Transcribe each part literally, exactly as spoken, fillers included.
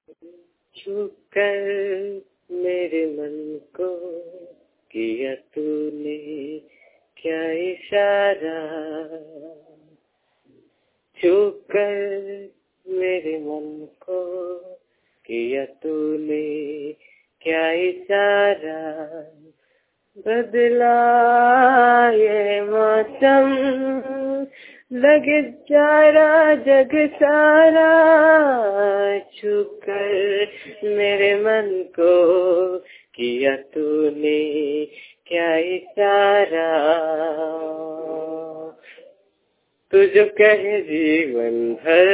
छू कर मेरे मन को किया तूने क्या इशारा, छू कर मेरे मन को किया तूने क्या इशारा। बदला ये मौसम लगे सारा जग सारा, छू कर मेरे मन को किया तूने क्या इशारा। तू जो कहे जीवन भर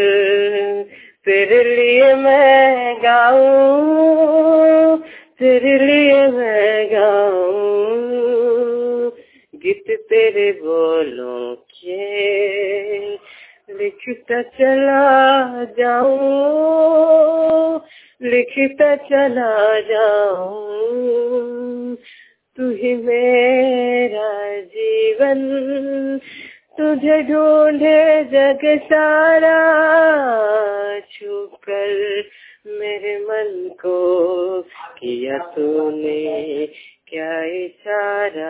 तेरे लिए मैं गाऊं, तेरे लिए मैं गाऊं, गीत तेरे बोलों के लिखता चला जाऊं, लिखता चला जाऊं। तू ही मेरा जीवन, तुझे ढूंढे जग सारा, छू कर मेरे मन को किया तूने क्या इशारा।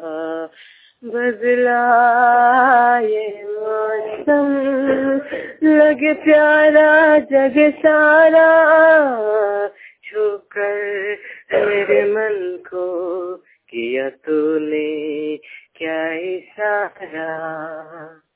बदला ये मौसम लगे प्यारा जग सारा, छू कर मेरे मन को किया तूने क्या इशारा।